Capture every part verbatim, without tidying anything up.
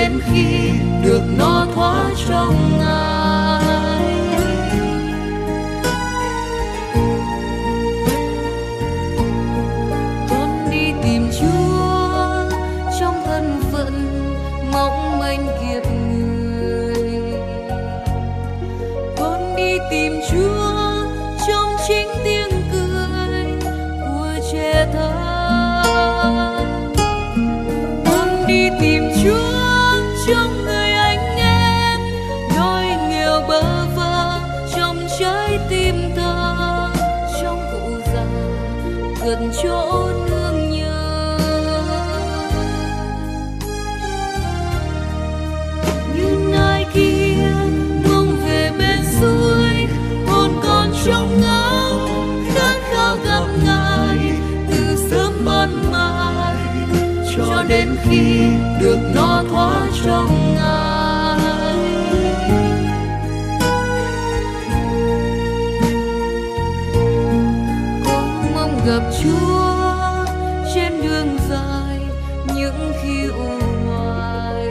đến khi được nó thoát trong Ngài. Con đi tìm Chúa trong thân phận mong manh kiếp người. Con đi tìm Chúa trong chính tiếng cười của trẻ thơ. Con đi tìm Chúa trong người anh em đói nghèo bơ vơ, trong trái tim thơ, trong cụ già gần chỗ nương nhờ. Như nai kia mong về bên suối, hồn còn trong ngóng khát khao gặp Ngài từ sớm ban mai cho đến khi được nó thoát trong Ngài. Con mong gặp Chúa trên đường dài những khi u hoài.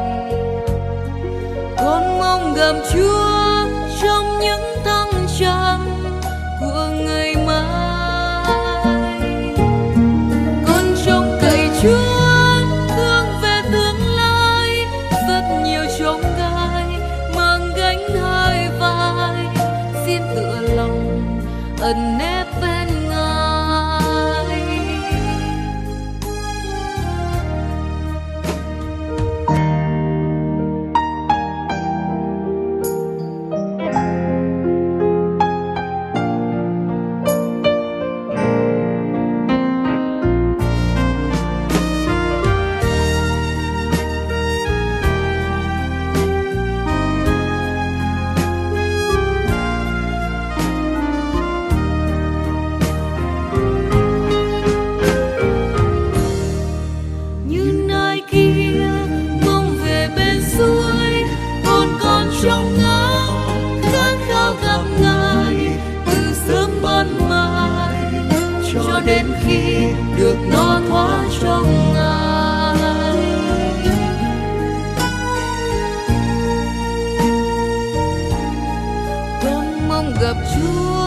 Con mong gặp Chúa trong những thăng trầm của ngày mai. Con trông cậy Chúa hướng về tương lai, rất nhiều chông gai mang gánh hai vai, xin tựa lòng ẩn nép bên Ngài. Như nai kia mong về bên suối, hồn còn trong ngóng khát khao gặp Ngài từ sớm ban mai cho đến khi được nó thoát trong Ngài. Con mong gặp Chúa